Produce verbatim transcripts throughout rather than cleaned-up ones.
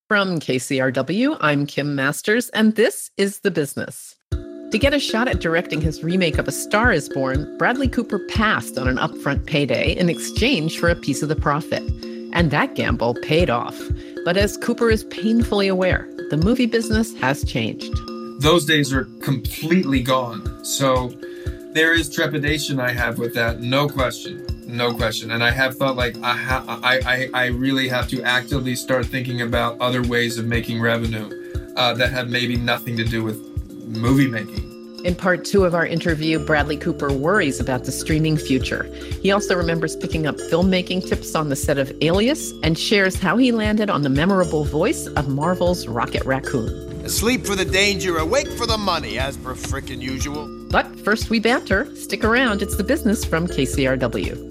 From K C R W, I'm Kim Masters, and this is The Business. To get a shot at directing his remake of A Star is Born, Bradley Cooper passed on an upfront payday in exchange for a piece of the profit. And that gamble paid off. But as Cooper is painfully aware, the movie business has changed. Those days are completely gone. So there is trepidation I have with that, no question. No question. And I have thought like I, ha- I, I, I really have to actively start thinking about other ways of making revenue uh, that have maybe nothing to do with movie making. In part two of our interview, Bradley Cooper worries about the streaming future. He also remembers picking up filmmaking tips on the set of Alias and shares how he landed on the memorable voice of Marvel's Rocket Raccoon. Asleep for the danger, awake for the money, as per frickin' usual. But first we banter. Stick around. It's The Business from K C R W.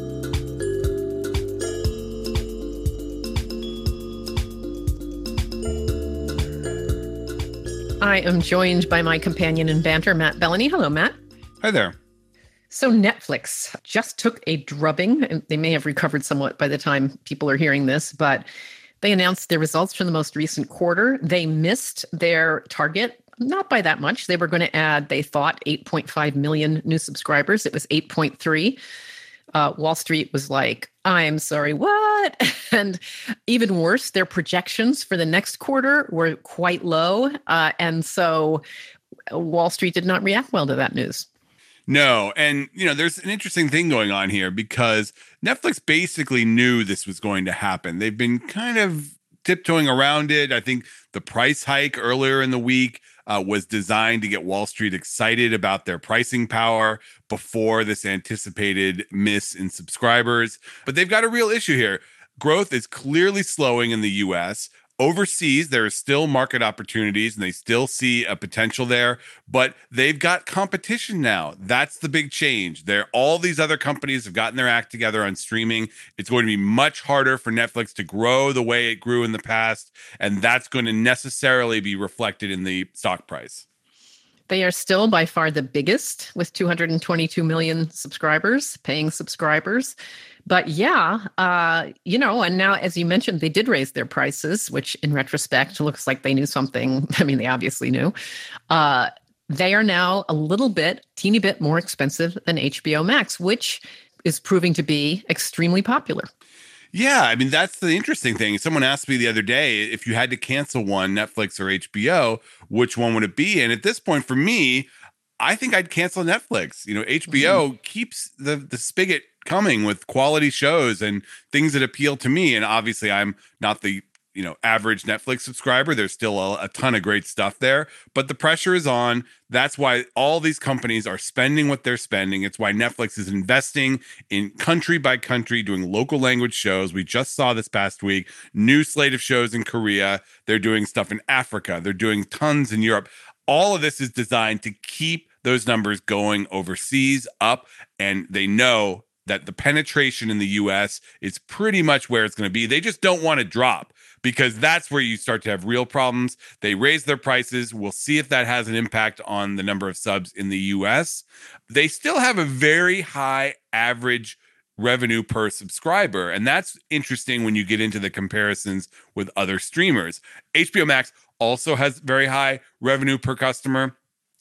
I am joined by my companion in banter, Matt Bellany. Hello, Matt. Hi there. So Netflix just took a drubbing, and they may have recovered somewhat by the time people are hearing this, but they announced their results from the most recent quarter. They missed their target, not by that much. They were going to add, they thought, eight point five million new subscribers. It was eight point three. Uh, Wall Street was like, I'm sorry, what? And even worse, their projections for the next quarter were quite low. Uh, and so Wall Street did not react well to that news. No. And, you know, there's an interesting thing going on here because Netflix basically knew this was going to happen. They've been kind of tiptoeing around it. I think the price hike earlier in the week uh, was designed to get Wall Street excited about their pricing power before this anticipated miss in subscribers. But they've got a real issue here. Growth is clearly slowing in the U S. Overseas, there are still market opportunities and they still see a potential there, but they've got competition now. That's the big change. There, all these other companies have gotten their act together on streaming. It's going to be much harder for Netflix to grow the way it grew in the past, and that's going to necessarily be reflected in the stock price. They are still by far the biggest with two hundred twenty-two million subscribers, paying subscribers. But yeah, uh, you know, and now, as you mentioned, they did raise their prices, which in retrospect looks like they knew something. I mean, they obviously knew. Uh, they are now a little bit, teeny bit more expensive than H B O Max, which is proving to be extremely popular. Yeah, I mean, that's the interesting thing. Someone asked me the other day, if you had to cancel one, Netflix or H B O, which one would it be? And at this point, for me, I think I'd cancel Netflix. You know, H B O mm-hmm. keeps the the spigot coming with quality shows and things that appeal to me. And obviously, I'm not the you know average Netflix subscriber. There's still a, a ton of great stuff there, but the pressure is on. That's why all these companies are spending what they're spending. It's why Netflix is investing in country by country, doing local language shows. We just saw this past week, new slate of shows in Korea. They're doing stuff in Africa. They're doing tons in Europe. All of this is designed to keep those numbers going overseas up, and they know that the penetration in the U S is pretty much where it's going to be. They just don't want to drop because that's where you start to have real problems. They raise their prices. We'll see if that has an impact on the number of subs in the U S. They still have a very high average revenue per subscriber, and that's interesting when you get into the comparisons with other streamers. H B O Max also has very high revenue per customer.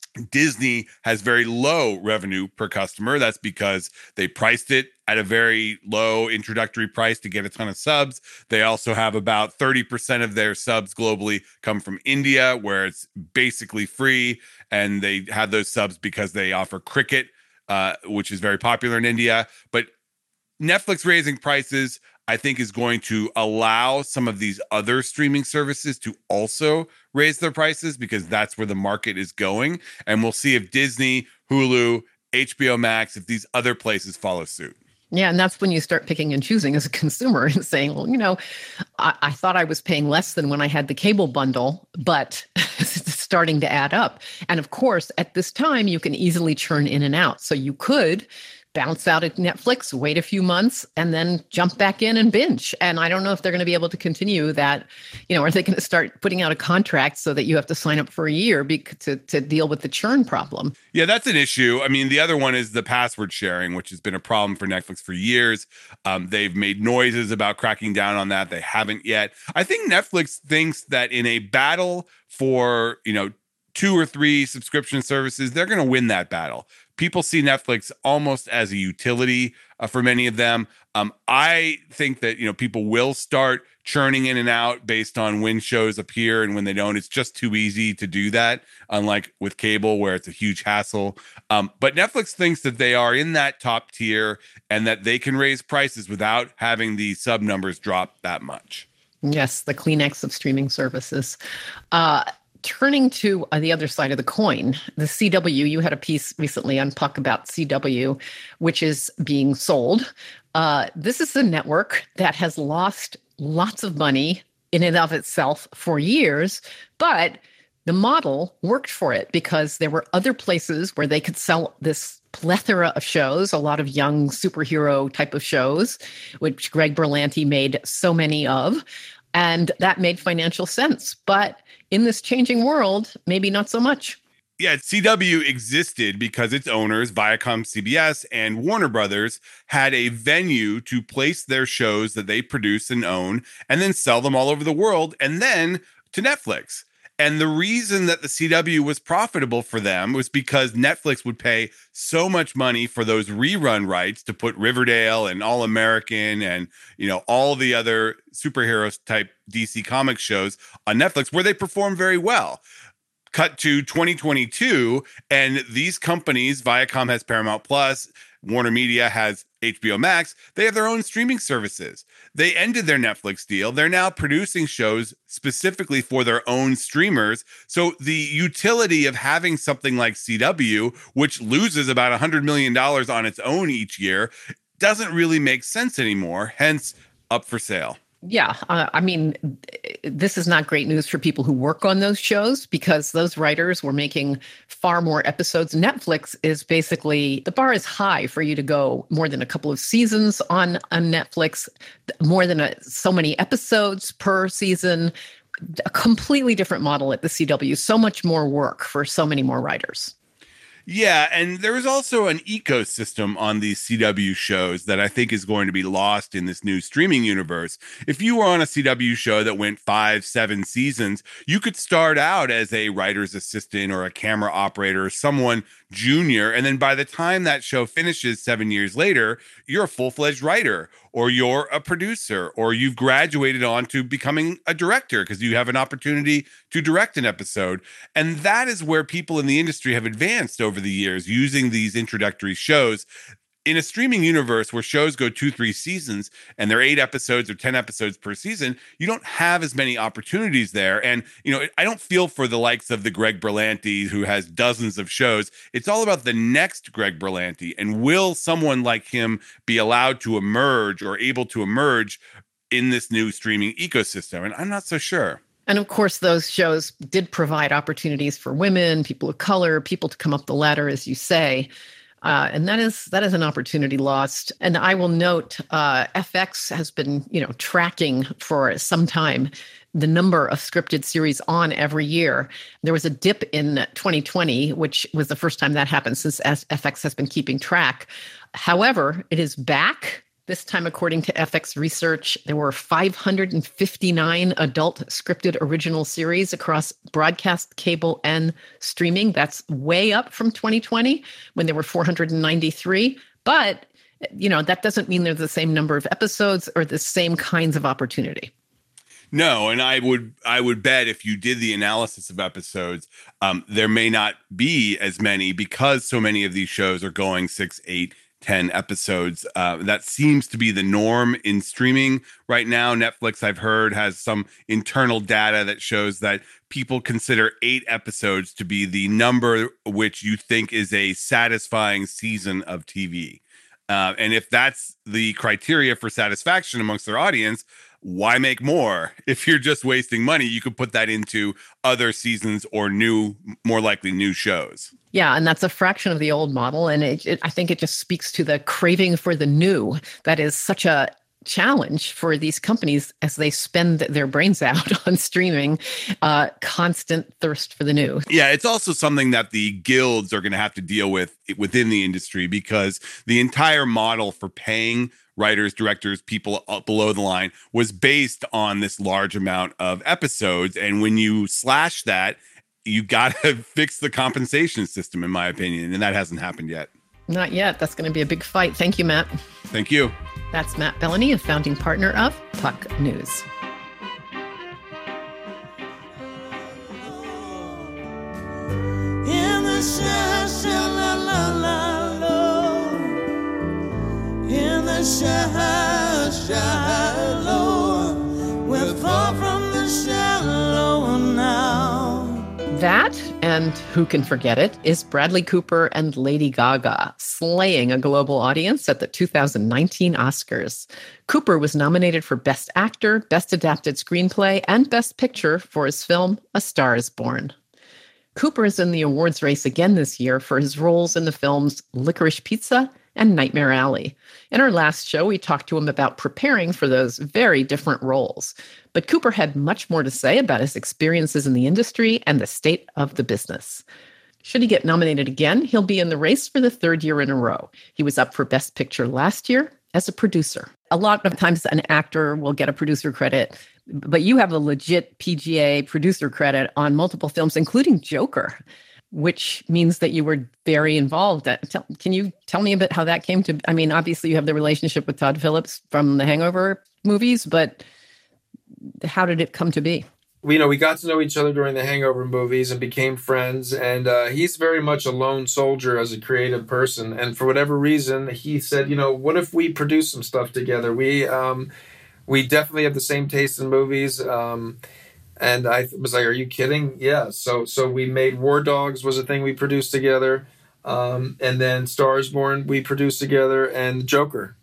Disney has very low revenue per customer. That's because they priced it at a very low introductory price to get a ton of subs. They also have about thirty percent of their subs globally come from India, where it's basically free. And they have those subs because they offer cricket, uh, which is very popular in India. But Netflix raising prices, I think, is going to allow some of these other streaming services to also raise their prices because that's where the market is going. And we'll see if Disney, Hulu, H B O Max, if these other places follow suit. Yeah, and that's when you start picking and choosing as a consumer and saying, well, you know, I, I thought I was paying less than when I had the cable bundle, but it's starting to add up. And of course, at this time, you can easily churn in and out. So you could bounce out at Netflix, wait a few months, and then jump back in and binge. And I don't know if they're going to be able to continue that. You know, are they going to start putting out a contract so that you have to sign up for a year be- to, to deal with the churn problem? Yeah, that's an issue. I mean, the other one is the password sharing, which has been a problem for Netflix for years. Um, they've made noises about cracking down on that. They haven't yet. I think Netflix thinks that in a battle for, you know, two or three subscription services, they're going to win that battle. People see Netflix almost as a utility uh, for many of them. Um, I think that, you know, people will start churning in and out based on when shows appear and when they don't. It's just too easy to do that, unlike with cable where it's a huge hassle. Um, but Netflix thinks that they are in that top tier and that they can raise prices without having the sub numbers drop that much. Yes, the Kleenex of streaming services. Uh, Turning to uh, the other side of the coin, the C W, you had a piece recently on Puck about C W, which is being sold. Uh, this is a network that has lost lots of money in and of itself for years, but the model worked for it because there were other places where they could sell this plethora of shows, a lot of young superhero type of shows, which Greg Berlanti made so many of. And that made financial sense. But in this changing world, maybe not so much. Yeah, C W existed because its owners, Viacom, C B S, and Warner Brothers, had a venue to place their shows that they produce and own and then sell them all over the world and then to Netflix. And the reason that the C W was profitable for them was because Netflix would pay so much money for those rerun rights to put Riverdale and All American and, you know, all the other superheroes type D C Comics shows on Netflix where they perform very well. Cut to twenty twenty-two, and these companies, Viacom has Paramount Plus, Warner Media has H B O Max, they have their own streaming services. They ended their Netflix deal. They're now producing shows specifically for their own streamers. So the utility of having something like C W, which loses about one hundred million dollars on its own each year, doesn't really make sense anymore, hence up for sale. Yeah, uh, I mean, this is not great news for people who work on those shows because those writers were making far more episodes. Netflix is basically, the bar is high for you to go more than a couple of seasons on, on Netflix, more than a, so many episodes per season, a completely different model at the C W, so much more work for so many more writers. Yeah, and there is also an ecosystem on these C W shows that I think is going to be lost in this new streaming universe. If you were on a C W show that went five, seven seasons, you could start out as a writer's assistant or a camera operator or someone junior, and then by the time that show finishes seven years later, you're a full-fledged writer, or you're a producer, or you've graduated on to becoming a director because you have an opportunity to direct an episode. And that is where people in the industry have advanced over the years using these introductory shows. In a streaming universe where shows go two, three seasons and they're eight episodes or ten episodes per season, you don't have as many opportunities there. And, you know, I don't feel for the likes of the Greg Berlanti who has dozens of shows. It's all about the next Greg Berlanti. And will someone like him be allowed to emerge or able to emerge in this new streaming ecosystem? And I'm not so sure. And of course, those shows did provide opportunities for women, people of color, people to come up the ladder, as you say. Uh, and that is that is an opportunity lost. And I will note, uh, F X has been, you know, tracking for some time the number of scripted series on every year. There was a dip in twenty twenty, which was the first time that happened since F X has been keeping track. However, it is back. This time, according to F X research, there were five hundred fifty-nine adult scripted original series across broadcast, cable, and streaming. That's way up from twenty twenty when there were four hundred ninety-three. But, you know, that doesn't mean there's the same number of episodes or the same kinds of opportunity. No, and I would I would bet if you did the analysis of episodes, um, there may not be as many because so many of these shows are going six, eight, ten episodes. Uh, that seems to be the norm in streaming right now. Netflix, I've heard, has some internal data that shows that people consider eight episodes to be the number which you think is a satisfying season of T V. Uh, and if that's the criteria for satisfaction amongst their audience, why make more? If you're just wasting money, you could put that into other seasons or new, more likely new shows. Yeah, and that's a fraction of the old model. And it, it, I think it just speaks to the craving for the new. That is such a challenge for these companies as they spend their brains out on streaming, uh, constant thirst for the new. Yeah, it's also something that the guilds are going to have to deal with within the industry, because the entire model for paying writers, directors, people up below the line was based on this large amount of episodes. And when you slash that, you got to fix the compensation system, in my opinion. And that hasn't happened yet. Not yet. That's going to be a big fight. Thank you, Matt. Thank you. That's Matt Bellany, a founding partner of Puck News. In the shallow, in the shallow, we're far from the shallow now. That, and who can forget it, is Bradley Cooper and Lady Gaga slaying a global audience at the two thousand nineteen Oscars. Cooper was nominated for Best Actor, Best Adapted Screenplay, and Best Picture for his film A Star is Born. Cooper is in the awards race again this year for his roles in the films Licorice Pizza and Nightmare Alley. In our last show, we talked to him about preparing for those very different roles. But Cooper had much more to say about his experiences in the industry and the state of the business. Should he get nominated again, he'll be in the race for the third year in a row. He was up for Best Picture last year as a producer. A lot of times an actor will get a producer credit, but you have a legit P G A producer credit on multiple films, including Joker, which means that you were very involved. Can you tell me a bit how that came to? I mean, obviously you have the relationship with Todd Phillips from the Hangover movies, but how did it come to be? We, you know, we got to know each other during the Hangover movies and became friends. And uh, he's very much a lone soldier as a creative person. And for whatever reason, he said, you know, what if we produce some stuff together? We um, we definitely have the same taste in movies. Um, and I was like, are you kidding? Yeah. So so we made War Dogs was a thing we produced together. Um, and then Star is Born we produced together, and Joker.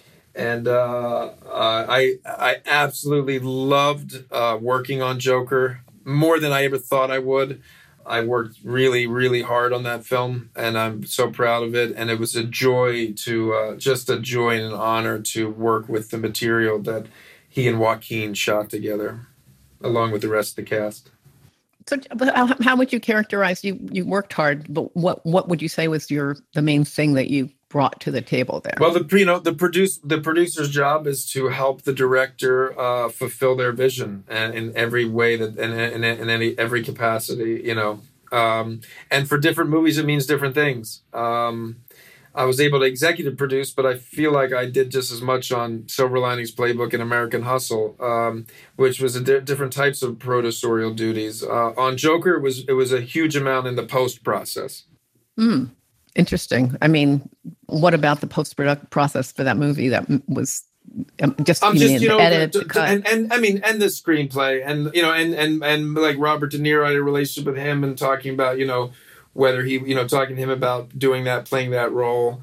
And uh, uh, I I absolutely loved uh, working on Joker more than I ever thought I would. I worked really, really hard on that film, and I'm so proud of it. And it was a joy to, uh, just a joy and an honor to work with the material that he and Joaquin shot together, along with the rest of the cast. So how, how would you characterize, you you worked hard, but what, what would you say was your the main thing that you brought to the table there? Well, the you know the produce the producer's job is to help the director uh, fulfill their vision, and in every way that in in, in any every capacity, you know. Um, and for different movies, it means different things. Um, I was able to executive produce, but I feel like I did just as much on Silver Linings Playbook and American Hustle, um, which was a di- different types of producerial duties. Uh, on Joker, it was it was a huge amount in the post process. Hmm. Interesting. I mean, what about the post-production process for that movie that was um, just, I'm you just mean, you know, edit, the, the, and, and I mean, and the screenplay, and you know, and and and like Robert De Niro, I had a relationship with him, and talking about you know whether he you know talking to him about doing that, playing that role,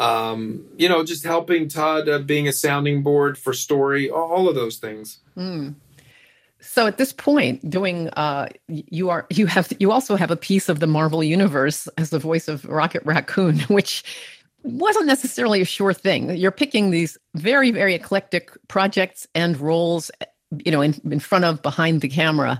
um, you know, just helping Todd, uh, being a sounding board for story, all of those things. Mm. So at this point, doing uh, you are you have you also have a piece of the Marvel universe as the voice of Rocket Raccoon, which wasn't necessarily a sure thing. You're picking these very very eclectic projects and roles, you know, in, in front of, behind the camera.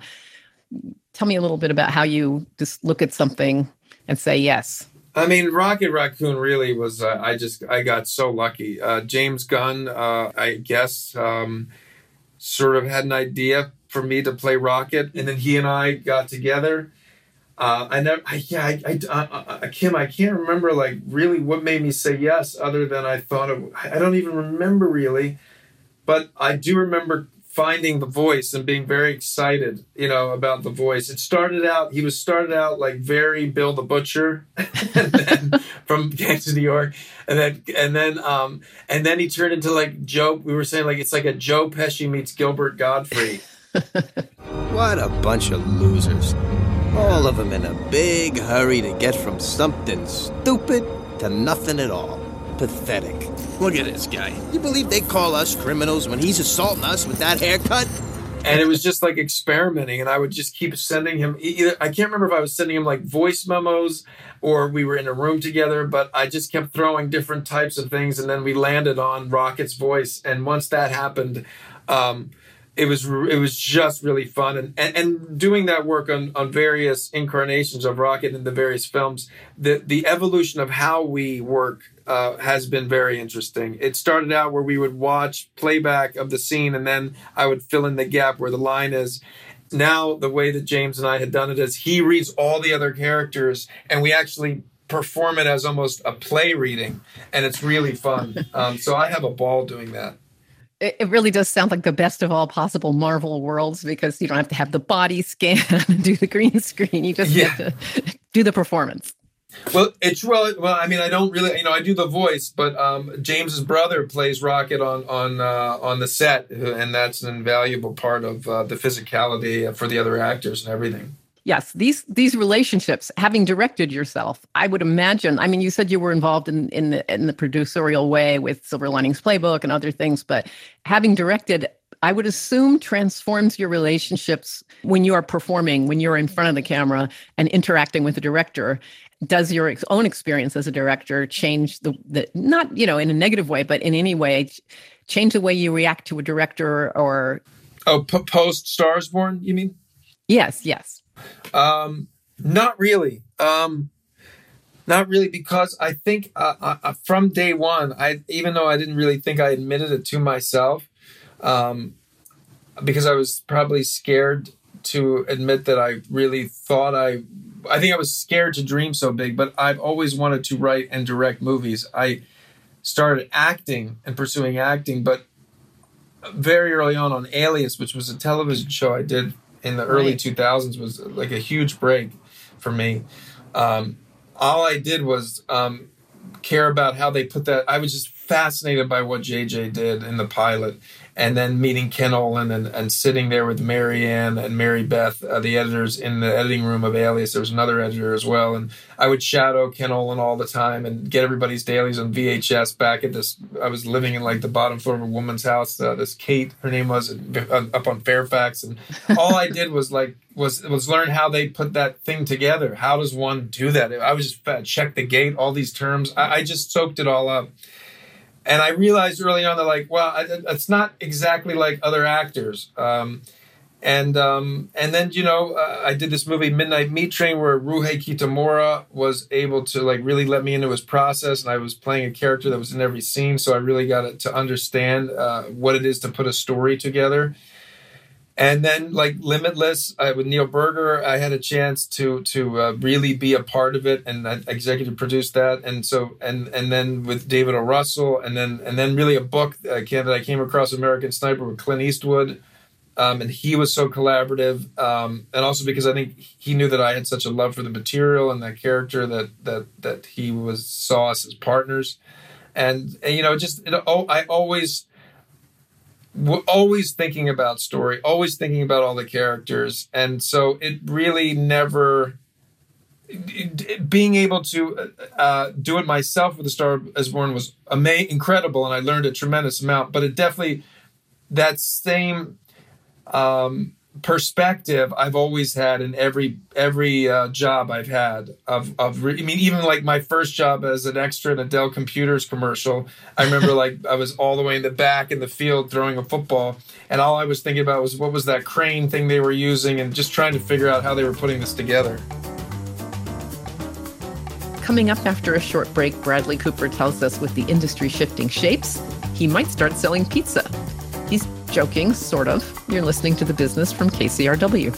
Tell me a little bit about how you just look at something and say yes. I mean, Rocket Raccoon really was. Uh, I just I got so lucky. Uh, James Gunn, uh, I guess, um, sort of had an idea for me to play Rocket, and then he and I got together. Uh, I never, I, yeah, I, I, I, I, Kim, I can't remember like really what made me say yes, other than I thought of. I don't even remember really, but I do remember finding The Voice and being very excited, you know, about The Voice. It started out, he was started out like very Bill the Butcher, and then from Gangs of New York, and then and then um and then he turned into like Joe. We were saying like it's like a Joe Pesci meets Gilbert Gottfried. What a bunch of losers. All of them in a big hurry to get from something stupid to nothing at all. pathetic. Look at this guy. You believe they call us criminals when he's assaulting us with that haircut? And it was just like experimenting, and I would just keep sending him either, I can't remember if I was sending him like voice memos or we were in a room together, but I just kept throwing different types of things, and then we landed on Rocket's voice. And once that happened, um, it was it was just really fun. And, and, and doing that work on, on various incarnations of Rocket in the various films, the, the evolution of how we work Uh, has been very interesting. It started out where we would watch playback of the scene and then I would fill in the gap where the line is. Now, the way that James and I had done it is he reads all the other characters and we actually perform it as almost a play reading. And it's really fun. Um, so I have a ball doing that. It really does sound like the best of all possible Marvel worlds because you don't have to have the body scan and do the green screen. You just Yeah. get to do the performance. Well, it's well. Well, I mean, I don't really, you know, I do the voice, but um, James's brother plays Rocket on on uh, on the set, and that's an invaluable part of uh, the physicality for the other actors and everything. Yes, these these relationships. Having directed yourself, I would imagine. I mean, you said you were involved in in the in the producerial way with Silver Linings Playbook and other things, but having directed, I would assume transforms your relationships when you are performing, when you're in front of the camera and interacting with the director. Does your ex- own experience as a director change the, the, not, you know, in a negative way, but in any way, change the way you react to a director or? Oh, p- post Stars Born, you mean? Yes, yes. Um, not really. Um, not really, because I think uh, uh, from day one, I even though I didn't really think I admitted it to myself, um, because I was probably scared to admit that I really thought I, I think I was scared to dream so big, but I've always wanted to write and direct movies. I started acting and pursuing acting, but very early on on Alias, which was a television show I did in the early Right. two thousands, was like a huge break for me. Um, all I did was um, care about how they put that. I was just fascinated by what J J did in the pilot. And then meeting Ken Olin and, and sitting there with Mary Ann and Mary Beth, uh, the editors in the editing room of Alias. There was another editor as well. And I would shadow Ken Olin all the time and get everybody's dailies on V H S back at this. I was living in like the bottom floor of a woman's house. Uh, this Kate, her name was, uh, up on Fairfax. And all I did was like, was, was learn how they put that thing together. How does one do that? I was just uh, check the gate, all these terms. I, I just soaked it all up. And I realized early on that, like, well, I, it's not exactly like other actors. Um, and um, and then, you know, uh, I did this movie, Midnight Meat Train, where Ruhei Kitamura was able to, like, really let me into his process. And I was playing a character that was in every scene. So I really got to understand uh, what it is to put a story together. And then, like, Limitless, uh, with Neil Berger, I had a chance to to uh, really be a part of it, and I executive produced that. And so, and and then with David O. Russell, and then and then really a book uh, that I came across, American Sniper, with Clint Eastwood, um, and he was so collaborative, um, and also because I think he knew that I had such a love for the material and that character that that that he was saw us as partners, and, and you know, just it, oh, I always. We're always thinking about story, always thinking about all the characters. And so it really never, it, it, being able to uh, do it myself with The Star Is Born was ama- incredible. And I learned a tremendous amount, but it definitely, that same um, perspective I've always had in every every uh, job I've had. Of of re- I mean, even like my first job as an extra in a Dell Computers commercial, I remember like I was all the way in the back in the field throwing a football, and all I was thinking about was what was that crane thing they were using, and just trying to figure out how they were putting this together. Coming up after a short break, Bradley Cooper tells us with the industry shifting shapes, he might start selling pizza. He's joking, sort of. You're listening to The Business from K C R W.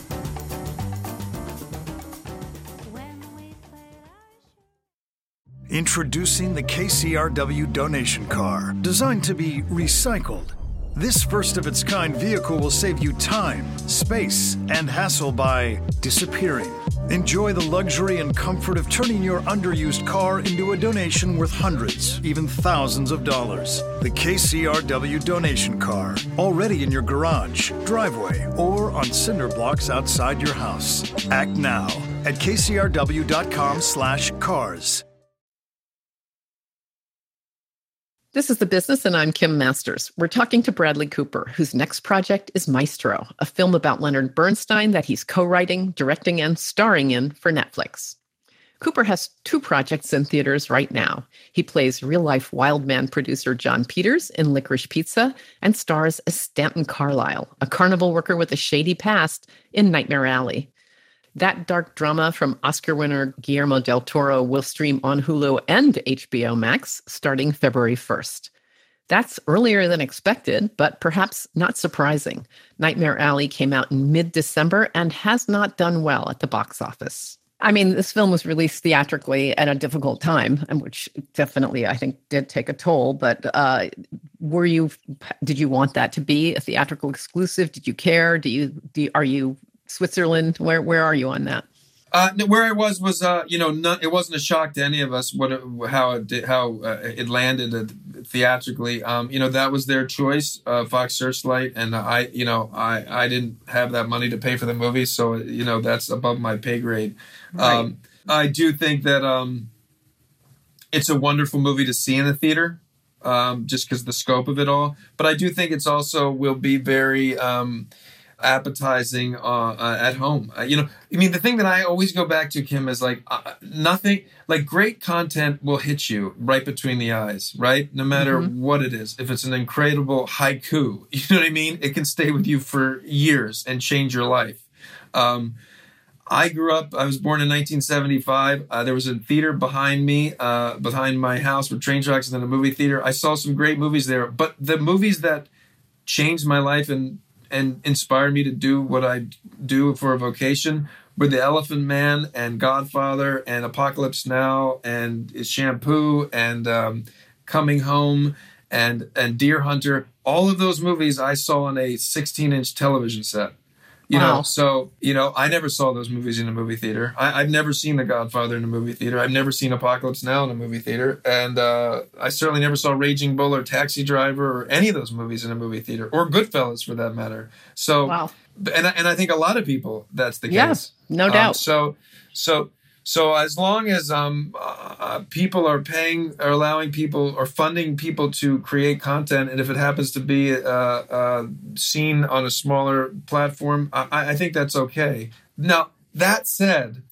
Introducing the K C R W donation car, designed to be recycled. This first-of-its-kind vehicle will save you time, space, and hassle by disappearing. Enjoy the luxury and comfort of turning your underused car into a donation worth hundreds, even thousands of dollars. The K C R W donation car, already in your garage, driveway, or on cinder blocks outside your house. Act now at k c r w dot com slash cars. This is The Business, and I'm Kim Masters. We're talking to Bradley Cooper, whose next project is Maestro, a film about Leonard Bernstein that he's co-writing, directing, and starring in for Netflix. Cooper has two projects in theaters right now. He plays real-life Wildman producer John Peters in Licorice Pizza and stars as Stanton Carlyle, a carnival worker with a shady past in Nightmare Alley. That dark drama from Oscar winner Guillermo del Toro will stream on Hulu and H B O Max starting February first. That's earlier than expected, but perhaps not surprising. Nightmare Alley came out in mid-December and has not done well at the box office. I mean, this film was released theatrically at a difficult time, and which definitely, I think, did take a toll. But uh, were you? Did you want that to be a theatrical exclusive? Did you care? Do you? Do are you? Switzerland, where where are you on that? Uh, where I was was, uh, you know, not, it wasn't a shock to any of us what it, how it did, how uh, it landed uh, theatrically. Um, you know, that was their choice, uh, Fox Searchlight, and I, you know, I, I didn't have that money to pay for the movie, so you know that's above my pay grade. Right. Um, I do think that um, it's a wonderful movie to see in the theater, um, just because of the scope of it all. But I do think it's also will be very Um, appetizing uh, uh, at home. Uh, you know, I mean, the thing that I always go back to, Kim, is like uh, nothing, like great content will hit you right between the eyes, right? No matter mm-hmm. what it is. If it's an incredible haiku, you know what I mean? It can stay with you for years and change your life. Um, I grew up, I was born in nineteen seventy-five. Uh, there was a theater behind me, uh, behind my house with train tracks and then a movie theater. I saw some great movies there, but the movies that changed my life and and inspired me to do what I do for a vocation were The Elephant Man and Godfather and Apocalypse Now and Shampoo and um, Coming Home and and Deer Hunter. All of those movies I saw on a sixteen-inch television set. You wow. know, so, you know, I never saw those movies in a movie theater. I, I've never seen The Godfather in a movie theater. I've never seen Apocalypse Now in a movie theater. And uh, I certainly never saw Raging Bull or Taxi Driver or any of those movies in a movie theater, or Goodfellas for that matter. So, wow. and, and I think a lot of people, that's the yeah, case. No um, doubt. So, so, so as long as um, uh, people are paying or allowing people or funding people to create content, and if it happens to be uh, uh, seen on a smaller platform, I, I think that's okay. Now, that said,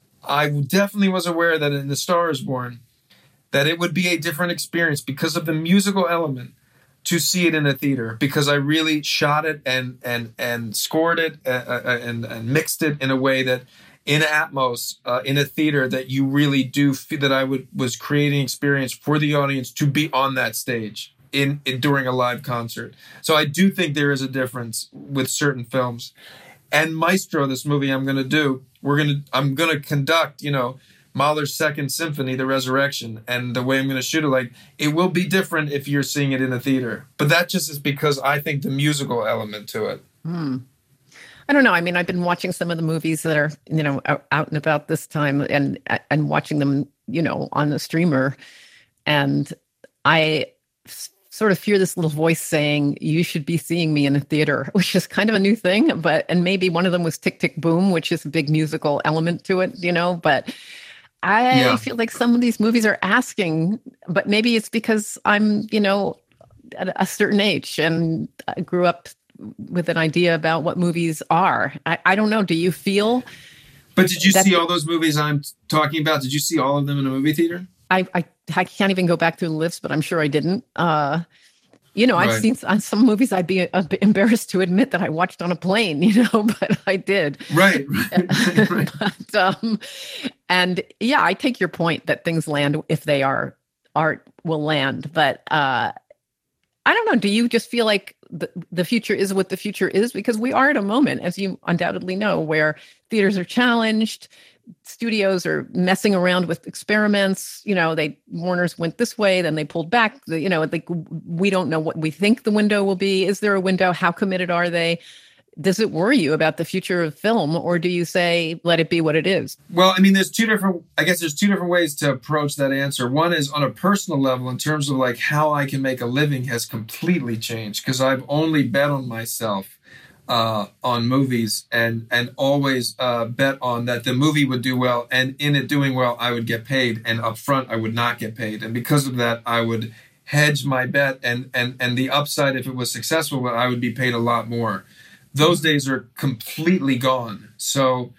I definitely was aware that in The Star Is Born, that it would be a different experience because of the musical element to see it in a theater, because I really shot it and and and scored it uh, and and mixed it in a way that in Atmos, uh, in a theater, that you really do feel that I would was creating experience for the audience to be on that stage in, in during a live concert. So I do think there is a difference with certain films. And Maestro, this movie I'm going to do, we're going to I'm going to conduct, you know, Mahler's Second Symphony, The Resurrection, and the way I'm going to shoot it, like it will be different if you're seeing it in a theater. But that just is because I think the musical element to it. Hmm. I don't know. I mean, I've been watching some of the movies that are, you know, out, out and about this time, and and watching them, you know, on the streamer, and I s- sort of hear this little voice saying, "You should be seeing me in a theater," which is kind of a new thing. But and maybe one of them was Tick Tick Boom, which is a big musical element to it, you know. But I Yeah. feel like some of these movies are asking, but maybe it's because I'm, you know, at a certain age and I grew up with an idea about what movies are. I, I don't know. Do you feel? But did you that- see all those movies I'm talking about? Did you see all of them in a movie theater? I, I, I can't even go back through the list, but I'm sure I didn't. Uh, you know, I've Right. seen on some movies I'd be a bit embarrassed to admit that I watched on a plane, you know, but I did. Right. right, right. but, um, and yeah, I take your point that things land if they are art will land, but uh, I don't know. Do you just feel like the, the future is what the future is? Because we are at a moment, as you undoubtedly know, where theaters are challenged, studios are messing around with experiments. You know, they Warner's went this way, then they pulled back. The, you know, like we don't know what we think the window will be. Is there a window? How committed are they? Does it worry you about the future of film, or do you say, let it be what it is? Well, I mean, there's two different, I guess there's two different ways to approach that answer. One is on a personal level, in terms of like how I can make a living has completely changed, because I've only bet on myself uh, on movies and, and always uh, bet on that the movie would do well, and in it doing well, I would get paid, and up front, I would not get paid. And because of that, I would hedge my bet, and and and the upside, if it was successful, I would be paid a lot more. Those days are completely gone. So,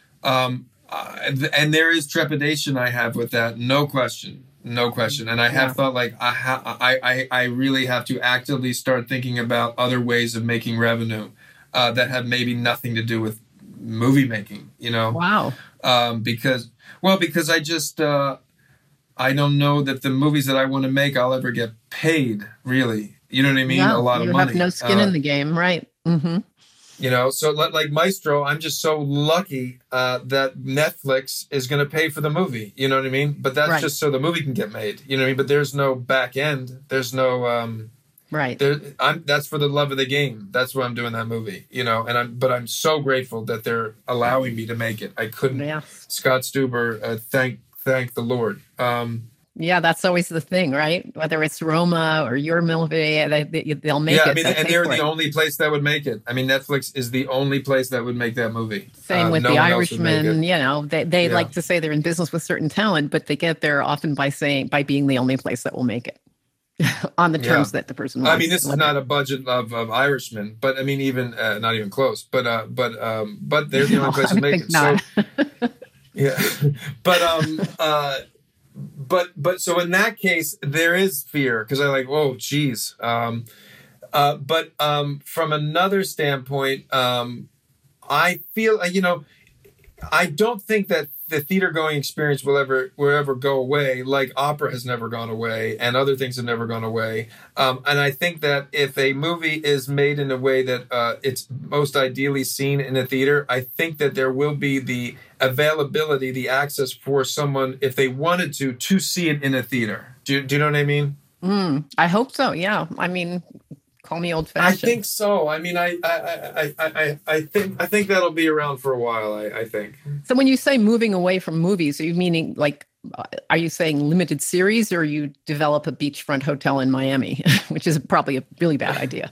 um, uh, and there is trepidation I have with that, no question, no question. And I have yeah. thought like I, ha- I I I really have to actively start thinking about other ways of making revenue uh, that have maybe nothing to do with movie making. You know? Wow. Um, because well, because I just. Uh, I don't know that the movies that I want to make, I'll ever get paid, really. You know what I mean? Yeah, a lot of you money. have no skin uh, in the game, right? Mm-hmm. You know, so like Maestro, I'm just so lucky uh, that Netflix is going to pay for the movie. You know what I mean? But that's right. just so the movie can get made. You know what I mean? But there's no back end. There's no... Um, right. There, I'm, that's for the love of the game. That's why I'm doing that movie. You know, and I'm. But I'm so grateful that they're allowing me to make it. I couldn't... Yeah. Scott Stuber, uh, thank... Thank the Lord. Um, yeah, that's always the thing, right? Whether it's Roma or your movie, they, they, they'll make yeah, it. I mean, and they're the it. only place that would make it. I mean, Netflix is the only place that would make that movie. Same uh, with no The one else would make Irishman. it. You know, they they Yeah. like to say they're in business with certain talent, but they get there often by saying by being the only place that will make it on the terms Yeah. that the person wants. I mean, this is not a budget of, of Irishman, but I mean, even uh, not even close. But uh, but um, but they're the No, only place I to make think it. not. So yeah, but um uh. But but so in that case, there is fear because I like, whoa, geez. Um, uh, but um, from another standpoint, um, I feel, uh, you know, I don't think that the theater going experience will ever will ever go away. Like opera has never gone away, and other things have never gone away. Um, and I think that if a movie is made in a way that uh, it's most ideally seen in a theater, I think that there will be the availability, the access for someone, if they wanted to, to see it in a theater. Do, do you know what I mean? Mm, I hope so. Yeah. I mean, call me old fashioned. I think so. I mean, I, I, I, I, I think, I think that'll be around for a while. I, I think. So when you say moving away from movies, are you meaning like, uh, are you saying limited series, or you develop a beachfront hotel in Miami, which is probably a really bad idea?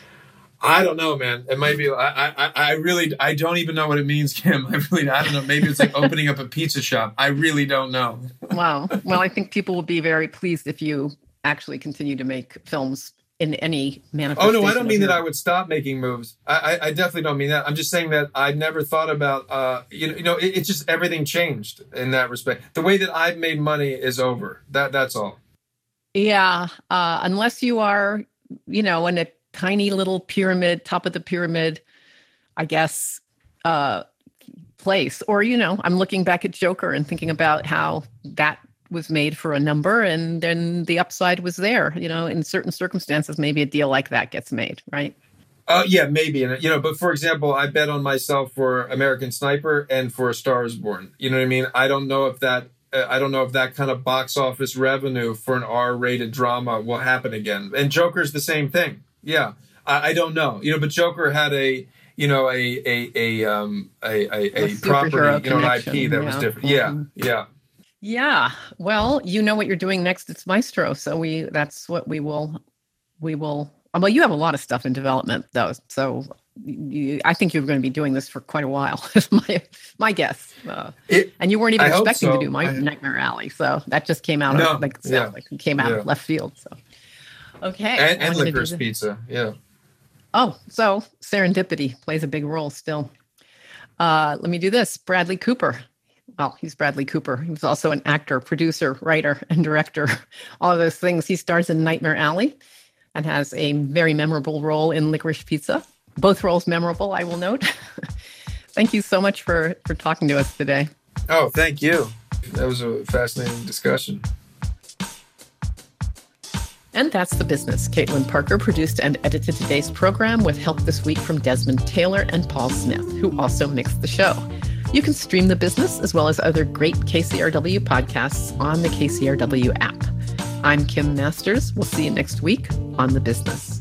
I don't know, man. It might be. I, I, I really, I don't even know what it means, Kim. I really, I don't know. Maybe it's like opening up a pizza shop. I really don't know. Wow. Well, I think people will be very pleased if you actually continue to make films in any manifestation. Oh no, I don't mean your... that I would stop making moves. I, I, I definitely don't mean that. I'm just saying that I never thought about. Uh, you know, you know, it, it's just everything changed in that respect. The way that I've made money is over. That that's all. Yeah, uh, unless you are, you know, in a tiny little pyramid, top of the pyramid, I guess, uh, place. Or, you know, I'm looking back at Joker and thinking about how that was made for a number and then the upside was there. You know, in certain circumstances, maybe a deal like that gets made, right? Uh, yeah, maybe. And you know, but for example, I bet on myself for American Sniper and for A Star Is Born. You know what I mean? I don't know if that uh, I don't know if that kind of box office revenue for an R-rated drama will happen again. And Joker's the same thing. Yeah, I, I don't know. You know, but Joker had a you know a a a um a a, a, a property, you know, an I P that yeah. was different. Yeah, mm-hmm. yeah. Yeah. Well, you know what you're doing next. It's Maestro. So we that's what we will we will. Well, you have a lot of stuff in development, though. So you, I think you're going to be doing this for quite a while, is my, my guess. Uh, it, and you weren't even I expecting so. to do my I, Nightmare Alley. So that just came out no, of, like, yeah, like it came out yeah. of left field. So, okay. And, and Licorice Pizza. Yeah. Oh, so serendipity plays a big role still. Uh, let me do this. Bradley Cooper. Well, he's Bradley Cooper. He was also an actor, producer, writer, and director. All of those things. He stars in Nightmare Alley and has a very memorable role in Licorice Pizza. Both roles memorable, I will note. Thank you so much for, for talking to us today. Oh, thank you. That was a fascinating discussion. And that's The Business. Caitlin Parker produced and edited today's program with help this week from Desmond Taylor and Paul Smith, who also mixed the show. You can stream The Business as well as other great K C R W podcasts on the K C R W app. I'm Kim Masters. We'll see you next week on The Business.